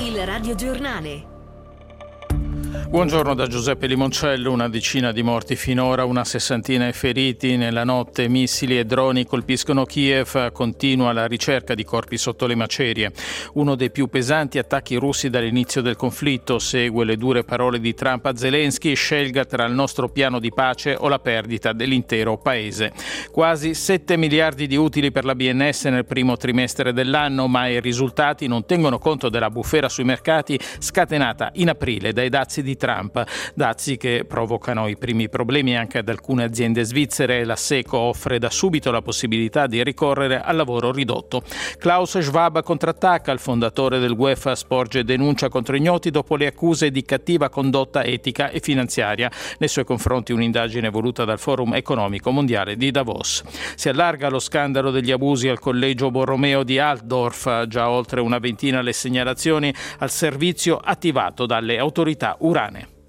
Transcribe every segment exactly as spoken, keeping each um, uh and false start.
Il radiogiornale. Buongiorno da Giuseppe Limoncello. Una decina di morti finora, una sessantina i feriti. Nella notte missili e droni colpiscono Kiev, continua la ricerca di corpi sotto le macerie. Uno dei più pesanti attacchi russi dall'inizio del conflitto. Segue le dure parole di Trump a Zelensky: scelga tra il nostro piano di pace o la perdita dell'intero paese. Quasi sette miliardi di utili per la B N S nel primo trimestre dell'anno, ma i risultati non tengono conto della bufera sui mercati scatenata in aprile dai dazi di Trump, dazi che provocano i primi problemi anche ad alcune aziende svizzere. La SECO offre da subito la possibilità di ricorrere al lavoro ridotto. Klaus Schwab contrattacca. Il fondatore del UEFA sporge denuncia contro ignoti dopo le accuse di cattiva condotta etica e finanziaria. Nei suoi confronti un'indagine voluta dal Forum Economico Mondiale di Davos. Si allarga lo scandalo degli abusi al collegio Borromeo di Altdorf, già oltre una ventina le segnalazioni al servizio attivato dalle autorità urane.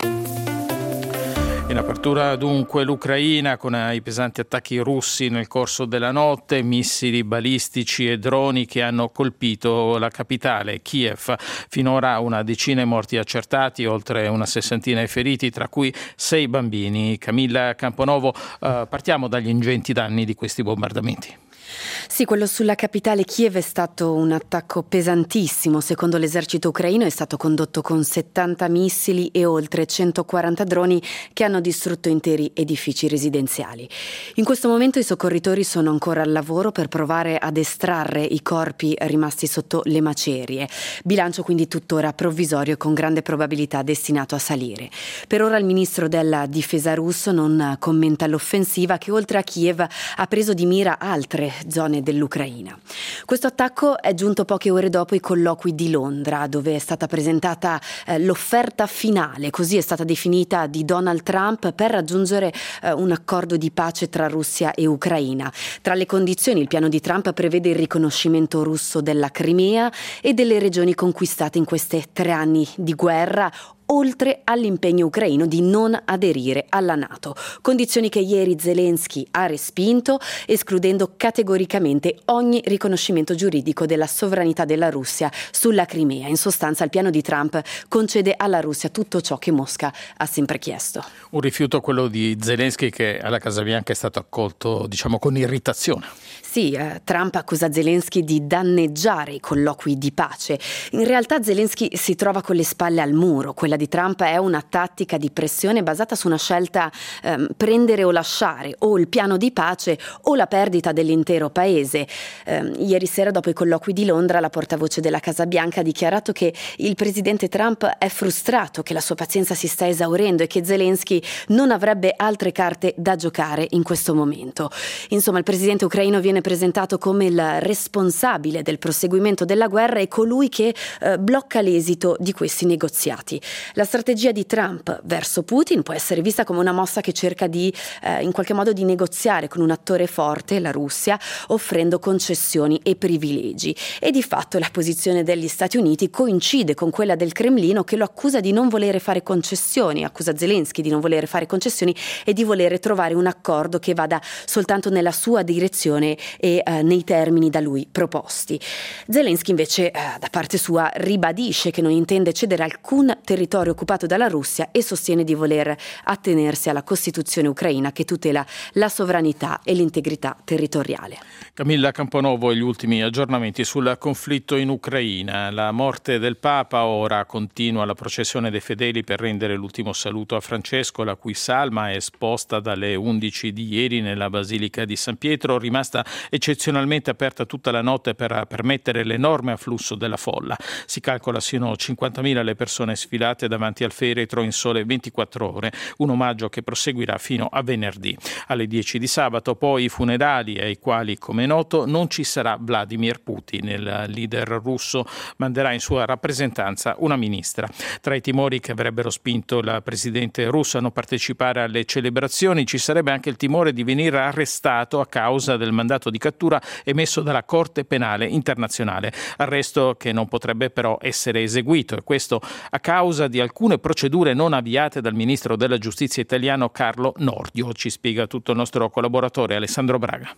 In apertura dunque l'Ucraina, con i pesanti attacchi russi nel corso della notte, missili balistici e droni che hanno colpito la capitale, Kiev. Finora una decina di morti accertati, oltre una sessantina di feriti, tra cui sei bambini. Camilla Camponovo, eh, partiamo dagli ingenti danni di questi bombardamenti. Sì, quello sulla capitale Kiev è stato un attacco pesantissimo. Secondo l'esercito ucraino è stato condotto con settanta missili e oltre centoquaranta droni che hanno distrutto interi edifici residenziali. In questo momento i soccorritori sono ancora al lavoro per provare ad estrarre i corpi rimasti sotto le macerie. Bilancio quindi tuttora provvisorio e con grande probabilità destinato a salire. Per ora il ministro della difesa russo non commenta l'offensiva che oltre a Kiev ha preso di mira altre zone dell'Ucraina. Questo attacco è giunto poche ore dopo i colloqui di Londra, dove è stata presentata eh, l'offerta finale, così è stata definita, di Donald Trump per raggiungere eh, un accordo di pace tra Russia e Ucraina. Tra le condizioni, il piano di Trump prevede il riconoscimento russo della Crimea e delle regioni conquistate in questi tre anni di guerra, oltre all'impegno ucraino di non aderire alla NATO, condizioni che ieri Zelensky ha respinto, escludendo categoricamente ogni riconoscimento giuridico della sovranità della Russia sulla Crimea. In sostanza il piano di Trump concede alla Russia tutto ciò che Mosca ha sempre chiesto. Un rifiuto, quello di Zelensky, che alla Casa Bianca è stato accolto, diciamo, con irritazione. Sì, eh, Trump accusa Zelensky di danneggiare i colloqui di pace. In realtà Zelensky si trova con le spalle al muro. Quella di Trump è una tattica di pressione basata su una scelta ehm, prendere o lasciare, o il piano di pace o la perdita dell'intero paese. Eh, ieri sera, dopo i colloqui di Londra, la portavoce della Casa Bianca ha dichiarato che il presidente Trump è frustrato, che la sua pazienza si sta esaurendo e che Zelensky non avrebbe altre carte da giocare in questo momento. Insomma, il presidente ucraino viene presentato come il responsabile del proseguimento della guerra e colui che eh, blocca l'esito di questi negoziati. La strategia di Trump verso Putin può essere vista come una mossa che cerca di eh, in qualche modo di negoziare con un attore forte, la Russia, offrendo concessioni e privilegi. E di fatto la posizione degli Stati Uniti coincide con quella del Cremlino, che lo accusa di non volere fare concessioni, accusa Zelensky di non volere fare concessioni e di volere trovare un accordo che vada soltanto nella sua direzione e eh, nei termini da lui proposti. Zelensky invece eh, da parte sua ribadisce che non intende cedere alcun territorio occupato dalla Russia e sostiene di voler attenersi alla Costituzione ucraina che tutela la sovranità e l'integrità territoriale. Camilla Camponovo, e gli ultimi aggiornamenti sul conflitto in Ucraina. La morte del Papa, ora continua la processione dei fedeli per rendere l'ultimo saluto a Francesco, la cui salma è esposta dalle undici di ieri nella Basilica di San Pietro, rimasta eccezionalmente aperta tutta la notte per permettere l'enorme afflusso della folla. Si calcola siano cinquantamila le persone sfilate davanti al feretro in sole ventiquattro ore, un omaggio che proseguirà fino a venerdì. Alle dieci di sabato poi i funerali, ai quali, come è noto, non ci sarà Vladimir Putin. Il leader russo manderà in sua rappresentanza una ministra. Tra i timori che avrebbero spinto la presidente russa a non partecipare alle celebrazioni ci sarebbe anche il timore di venire arrestato a causa del mandato di cattura emesso dalla Corte Penale Internazionale, arresto che non potrebbe però essere eseguito, e questo a causa di alcune procedure non avviate dal ministro della giustizia italiano Carlo Nordio. Ci spiega tutto il nostro collaboratore Alessandro Braga.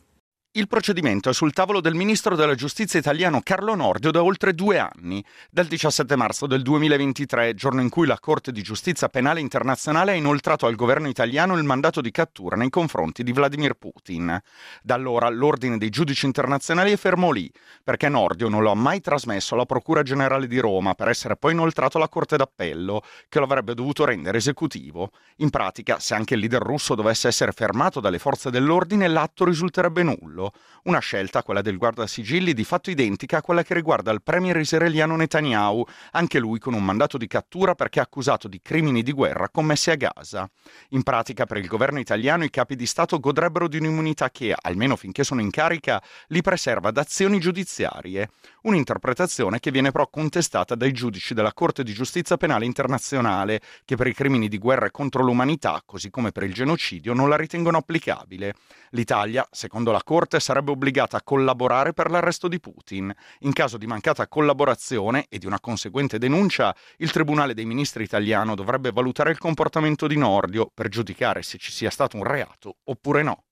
Il procedimento è sul tavolo del ministro della giustizia italiano Carlo Nordio da oltre due anni, dal diciassette marzo del duemilaventitré, giorno in cui la Corte di Giustizia Penale Internazionale ha inoltrato al governo italiano il mandato di cattura nei confronti di Vladimir Putin. Da allora l'ordine dei giudici internazionali è fermo lì, perché Nordio non lo ha mai trasmesso alla Procura Generale di Roma per essere poi inoltrato alla Corte d'Appello, che lo avrebbe dovuto rendere esecutivo. In pratica, se anche il leader russo dovesse essere fermato dalle forze dell'ordine, l'atto risulterebbe nullo. Una scelta, quella del guardasigilli, di fatto identica a quella che riguarda il premier israeliano Netanyahu, anche lui con un mandato di cattura perché accusato di crimini di guerra commessi a Gaza. In pratica, per il governo italiano i capi di Stato godrebbero di un'immunità che, almeno finché sono in carica, li preserva da azioni giudiziarie. Un'interpretazione che viene però contestata dai giudici della Corte di Giustizia Penale Internazionale, che per i crimini di guerra e contro l'umanità, così come per il genocidio, non la ritengono applicabile. L'Italia, secondo la Corte, sarebbe obbligata a collaborare per l'arresto di Putin. In caso di mancata collaborazione e di una conseguente denuncia, il Tribunale dei Ministri italiano dovrebbe valutare il comportamento di Nordio per giudicare se ci sia stato un reato oppure no.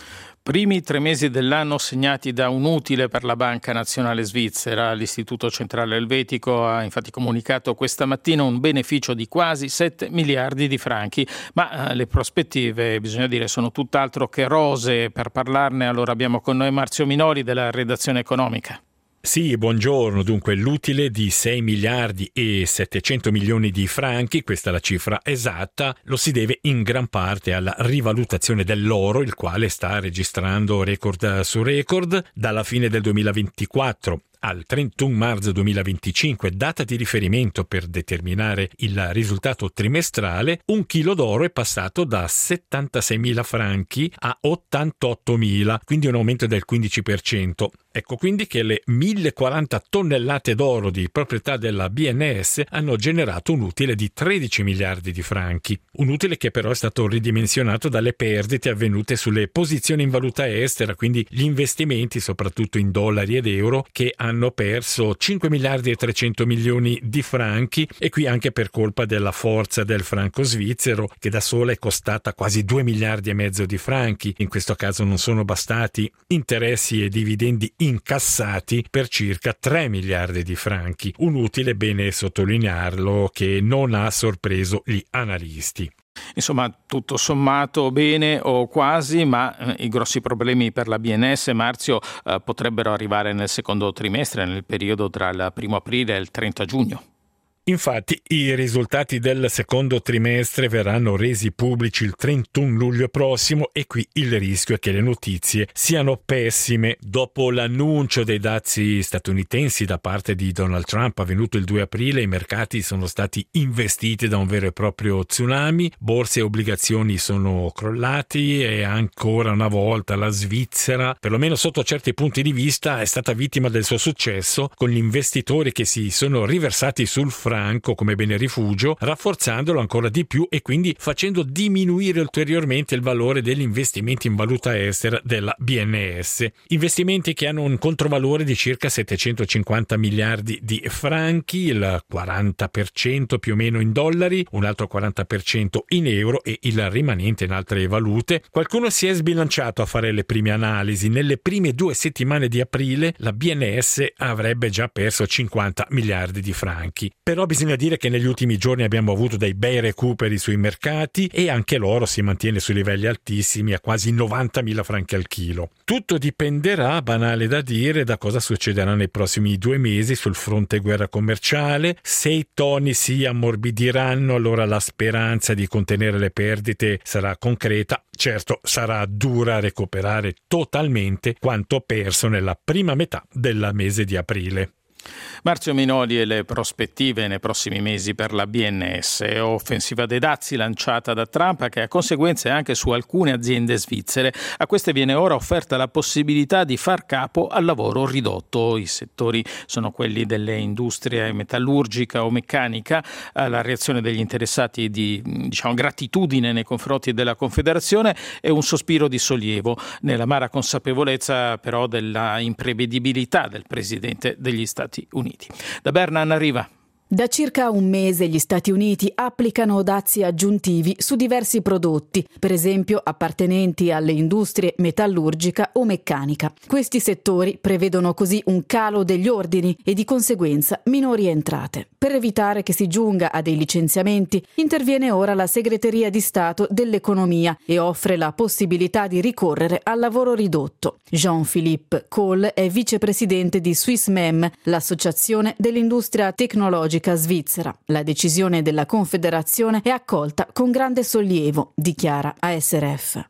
Primi tre mesi dell'anno segnati da un utile per la Banca Nazionale Svizzera. L'Istituto Centrale Elvetico ha infatti comunicato questa mattina un beneficio di quasi sette miliardi di franchi, ma eh, le prospettive, bisogna dire, sono tutt'altro che rosee. Per parlarne allora abbiamo con noi Marzio Minori della redazione economica. Sì, buongiorno. Dunque l'utile di sei miliardi e settecento milioni di franchi, questa è la cifra esatta, lo si deve in gran parte alla rivalutazione dell'oro, il quale sta registrando record su record dalla fine del duemilaventiquattro al trentuno marzo duemilaventicinque, data di riferimento per determinare il risultato trimestrale. Un chilo d'oro è passato da settantaseimila franchi a ottantottomila, quindi un aumento del quindici per cento. Ecco quindi che le millequaranta tonnellate d'oro di proprietà della B N S hanno generato un utile di tredici miliardi di franchi. Un utile che però è stato ridimensionato dalle perdite avvenute sulle posizioni in valuta estera, quindi gli investimenti soprattutto in dollari ed euro che hanno perso cinque miliardi e trecento milioni di franchi, e qui anche per colpa della forza del franco svizzero, che da sola è costata quasi due miliardi e mezzo di franchi. In questo caso non sono bastati interessi e dividendi incassati per circa tre miliardi di franchi. Un utile, bene sottolinearlo, che non ha sorpreso gli analisti. Insomma, tutto sommato bene o quasi, ma eh, i grossi problemi per la B N S, Marzio, eh, potrebbero arrivare nel secondo trimestre, nel periodo tra il primo aprile e il trenta giugno. Infatti i risultati del secondo trimestre verranno resi pubblici il trentuno luglio prossimo, e qui il rischio è che le notizie siano pessime. Dopo l'annuncio dei dazi statunitensi da parte di Donald Trump avvenuto il due aprile, i mercati sono stati investiti da un vero e proprio tsunami, borse e obbligazioni sono crollati e ancora una volta la Svizzera, perlomeno sotto certi punti di vista, è stata vittima del suo successo, con gli investitori che si sono riversati sul franco come bene rifugio, rafforzandolo ancora di più e quindi facendo diminuire ulteriormente il valore degli investimenti in valuta estera della B N S. Investimenti che hanno un controvalore di circa settecentocinquanta miliardi di franchi, il quaranta per cento più o meno in dollari, un altro quaranta per cento in euro e il rimanente in altre valute. Qualcuno si è sbilanciato a fare le prime analisi. Nelle prime due settimane di aprile la B N S avrebbe già perso cinquanta miliardi di franchi. Però bisogna dire che negli ultimi giorni abbiamo avuto dei bei recuperi sui mercati e anche l'oro si mantiene su livelli altissimi a quasi novantamila franchi al chilo. Tutto dipenderà, banale da dire, da cosa succederà nei prossimi due mesi sul fronte guerra commerciale. Se i toni si ammorbidiranno, allora la speranza di contenere le perdite sarà concreta. Certo, sarà dura recuperare totalmente quanto perso nella prima metà del mese di aprile. Marzio Minoli e le prospettive nei prossimi mesi per la B N S, offensiva dei dazi lanciata da Trump che ha conseguenze anche su alcune aziende svizzere. A queste viene ora offerta la possibilità di far capo al lavoro ridotto. I settori sono quelli delle industrie metallurgica o meccanica. La reazione degli interessati di diciamo gratitudine nei confronti della Confederazione e un sospiro di sollievo nell'amara consapevolezza però della imprevedibilità del presidente degli Stati Uniti. Da Berna, Anna Riva. Da circa un mese gli Stati Uniti applicano dazi aggiuntivi su diversi prodotti, per esempio appartenenti alle industrie metallurgica o meccanica. Questi settori prevedono così un calo degli ordini e di conseguenza minori entrate. Per evitare che si giunga a dei licenziamenti, interviene ora la Segreteria di Stato dell'Economia e offre la possibilità di ricorrere al lavoro ridotto. Jean-Philippe Kohl è vicepresidente di Swissmem, l'associazione dell'industria tecnologica svizzera. La decisione della Confederazione è accolta con grande sollievo, dichiara A S R F.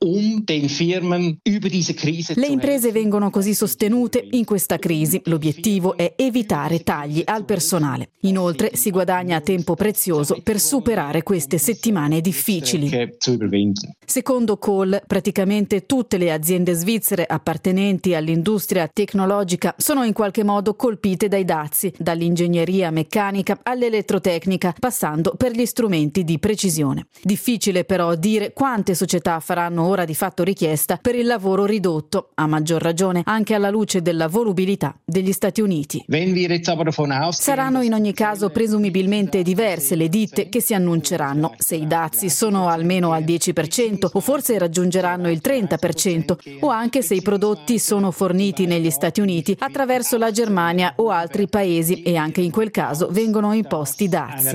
Le imprese vengono così sostenute in questa crisi. L'obiettivo è evitare tagli al personale. Inoltre si guadagna tempo prezioso per superare queste settimane difficili. Secondo Kohl, praticamente tutte le aziende svizzere appartenenti all'industria tecnologica sono in qualche modo colpite dai dazi, dall'ingegneria meccanica all'elettrotecnica, passando per gli strumenti di precisione. Difficile però dire quante società faranno ora di fatto richiesta per il lavoro ridotto, a maggior ragione anche alla luce della volubilità degli Stati Uniti. Saranno in ogni caso presumibilmente diverse le ditte che si annunceranno. Se i dazi sono almeno al dieci per cento o forse raggiungeranno il trenta per cento, o anche se i prodotti sono forniti negli Stati Uniti attraverso la Germania o altri paesi e anche in quel caso vengono imposti dazi.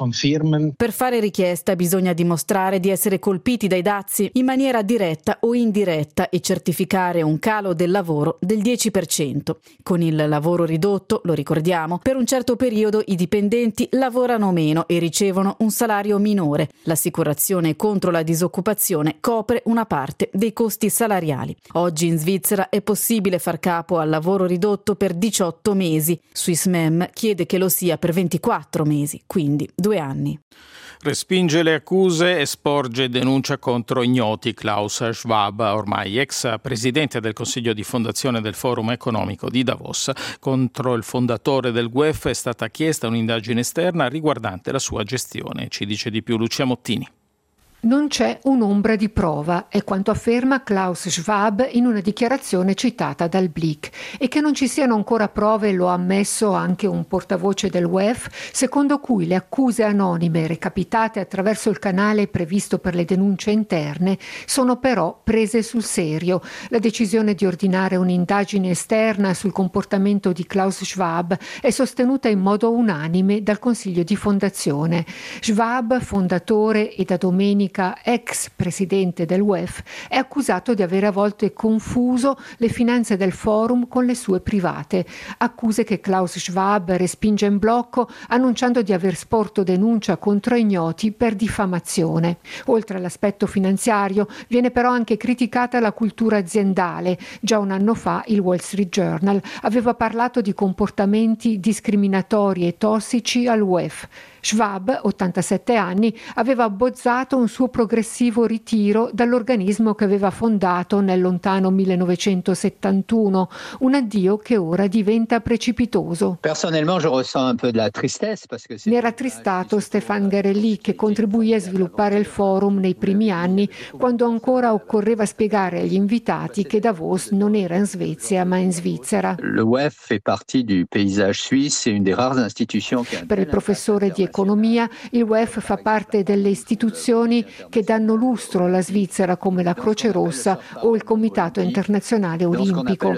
Per fare richiesta bisogna dimostrare di essere colpiti dai dazi in maniera diretta o indiretta e certificare un calo del lavoro del dieci per cento. Con il lavoro ridotto, lo ricordiamo, per un certo periodo i dipendenti lavorano meno e ricevono un salario minore. L'assicurazione contro la disoccupazione copre una parte dei costi salariali. Oggi in Svizzera è possibile far capo al lavoro ridotto per diciotto mesi. Swissmem chiede che lo sia per ventiquattro mesi, quindi due anni. Respinge le accuse e sporge denuncia contro ignoti. Klaus Schwab, ormai ex presidente del Consiglio di Fondazione del Forum Economico di Davos. Contro il fondatore del U E F è stata chiesta un'indagine esterna riguardante la sua gestione. Ci dice di più Lucia Mottini. Non c'è un'ombra di prova, è quanto afferma Klaus Schwab in una dichiarazione citata dal Blick. E che non ci siano ancora prove lo ha ammesso anche un portavoce del U E F, secondo cui le accuse anonime recapitate attraverso il canale previsto per le denunce interne sono però prese sul serio. La decisione di ordinare un'indagine esterna sul comportamento di Klaus Schwab è sostenuta in modo unanime dal Consiglio di Fondazione. Schwab, fondatore e da domenica ex presidente del U E F, è accusato di aver a volte confuso le finanze del forum con le sue private, accuse che Klaus Schwab respinge in blocco annunciando di aver sporto denuncia contro ignoti per diffamazione. Oltre all'aspetto finanziario viene però anche criticata la cultura aziendale. Già un anno fa il Wall Street Journal aveva parlato di comportamenti discriminatori e tossici all'U E F. Schwab, ottantasette anni, aveva abbozzato un suo progressivo ritiro dall'organismo che aveva fondato nel lontano millenovecentosettantuno, un addio che ora diventa precipitoso. Ne era tristato Stéphane Garelli, che contribuì a sviluppare il forum nei primi anni, quando ancora occorreva spiegare agli invitati che Davos non era in Svezia ma in Svizzera. Per il professore di economia, il U E F fa parte delle istituzioni che danno lustro alla Svizzera, come la Croce Rossa o il Comitato Internazionale Olimpico.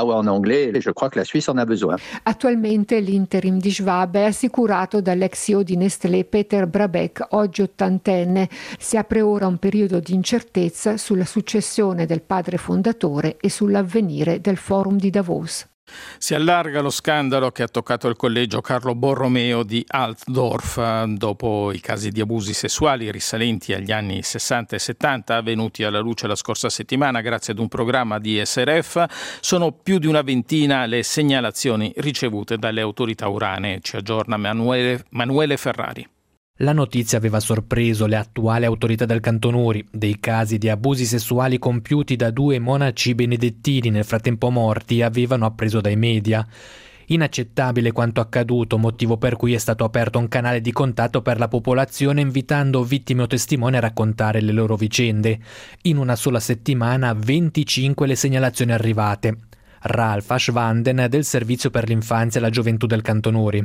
Attualmente l'interim di Schwab è assicurato dall'ex C E O di Nestlé Peter Brabeck, oggi ottantenne. Si apre ora un periodo di incertezza sulla successione del padre fondatore e sull'avvenire del Forum di Davos. Si allarga lo scandalo che ha toccato il collegio Carlo Borromeo di Altdorf dopo i casi di abusi sessuali risalenti agli anni sessanta e settanta venuti alla luce la scorsa settimana grazie ad un programma di S R F. Sono più di una ventina le segnalazioni ricevute dalle autorità urane. Ci aggiorna Manuele, Manuele Ferrari. La notizia aveva sorpreso le attuali autorità del Canton Uri. Dei casi di abusi sessuali compiuti da due monaci benedettini nel frattempo morti avevano appreso dai media. Inaccettabile quanto accaduto, motivo per cui è stato aperto un canale di contatto per la popolazione invitando vittime o testimoni a raccontare le loro vicende. In una sola settimana venticinque le segnalazioni arrivate. Ralf Aschwanden del Servizio per l'infanzia e la gioventù del Cantonuri.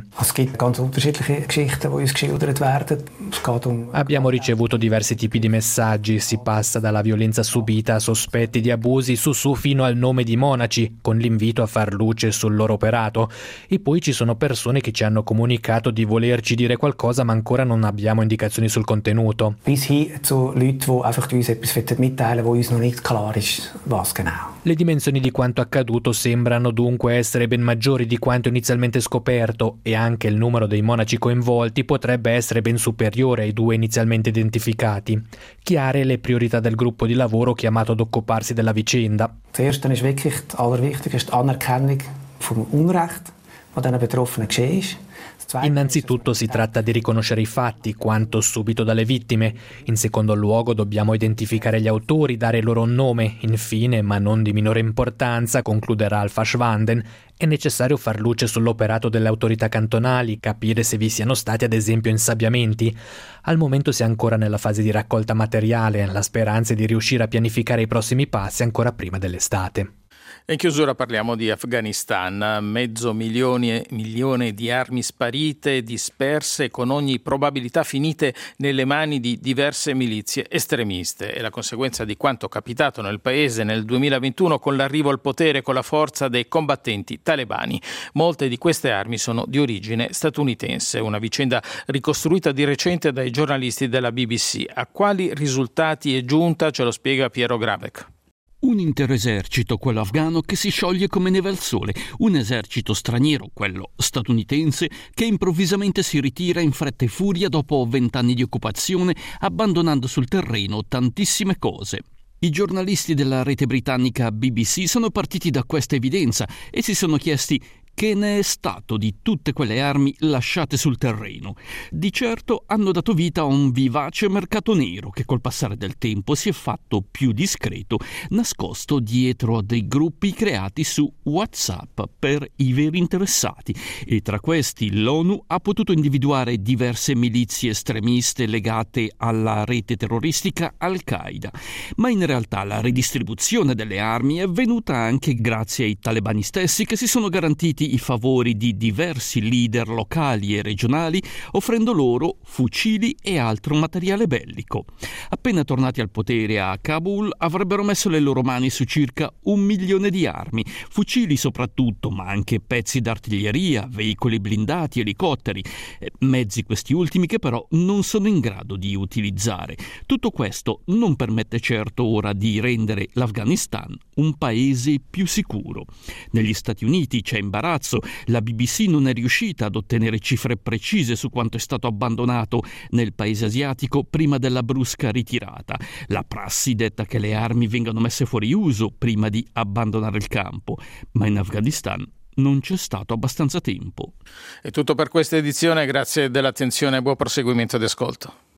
Abbiamo ricevuto diversi tipi di messaggi, si passa dalla violenza subita a sospetti di abusi su su fino al nome di monaci, con l'invito a far luce sul loro operato. E poi ci sono persone che ci hanno comunicato di volerci dire qualcosa, ma ancora non abbiamo indicazioni sul contenuto. Bis hin zu Leuten, die einfach uns etwas mitteilen, wo uns noch nicht klar ist, was genau. Le dimensioni di quanto accaduto sembrano dunque essere ben maggiori di quanto inizialmente scoperto e anche il numero dei monaci coinvolti potrebbe essere ben superiore ai due inizialmente identificati. Chiare le priorità del gruppo di lavoro chiamato ad occuparsi della vicenda. Zuerst ist wirklich das Allerwichtigste die Anerkennung vom Unrecht, das diesen Betroffenen geschehen ist. Innanzitutto si tratta di riconoscere i fatti, quanto subito dalle vittime. In secondo luogo dobbiamo identificare gli autori, dare loro un nome. Infine, ma non di minore importanza, conclude Ralf Aschwanden, è necessario far luce sull'operato delle autorità cantonali, capire se vi siano stati ad esempio insabbiamenti. Al momento si è ancora nella fase di raccolta materiale, la speranza è di riuscire a pianificare i prossimi passi ancora prima dell'estate. In chiusura parliamo di Afghanistan, mezzo milione, milione di armi sparite, disperse, con ogni probabilità finite nelle mani di diverse milizie estremiste. È la conseguenza di quanto capitato nel paese nel duemilaventuno con l'arrivo al potere con la forza dei combattenti talebani. Molte di queste armi sono di origine statunitense, una vicenda ricostruita di recente dai giornalisti della B B C. A quali risultati è giunta ce lo spiega Piero Grabeck. Un intero esercito, quello afghano, che si scioglie come neve al sole. Un esercito straniero, quello statunitense, che improvvisamente si ritira in fretta e furia dopo vent'anni di occupazione, abbandonando sul terreno tantissime cose. I giornalisti della rete britannica B B C sono partiti da questa evidenza e si sono chiesti che ne è stato di tutte quelle armi lasciate sul terreno. Di certo hanno dato vita a un vivace mercato nero che col passare del tempo si è fatto più discreto, nascosto dietro a dei gruppi creati su WhatsApp per i veri interessati, e tra questi l'ONU ha potuto individuare diverse milizie estremiste legate alla rete terroristica Al-Qaeda. Ma in realtà la ridistribuzione delle armi è avvenuta anche grazie ai talebani stessi, che si sono garantiti i favori di diversi leader locali e regionali, offrendo loro fucili e altro materiale bellico. Appena tornati al potere a Kabul, avrebbero messo le loro mani su circa un milione di armi, fucili soprattutto, ma anche pezzi d'artiglieria, veicoli blindati, elicotteri, mezzi questi ultimi che però non sono in grado di utilizzare. Tutto questo non permette certo ora di rendere l'Afghanistan un paese più sicuro. Negli Stati Uniti c'è imbarazzo. La B B C non è riuscita ad ottenere cifre precise su quanto è stato abbandonato nel paese asiatico prima della brusca ritirata. La prassi detta che le armi vengano messe fuori uso prima di abbandonare il campo, ma in Afghanistan non c'è stato abbastanza tempo. È tutto per questa edizione, grazie dell'attenzione e buon proseguimento di ascolto.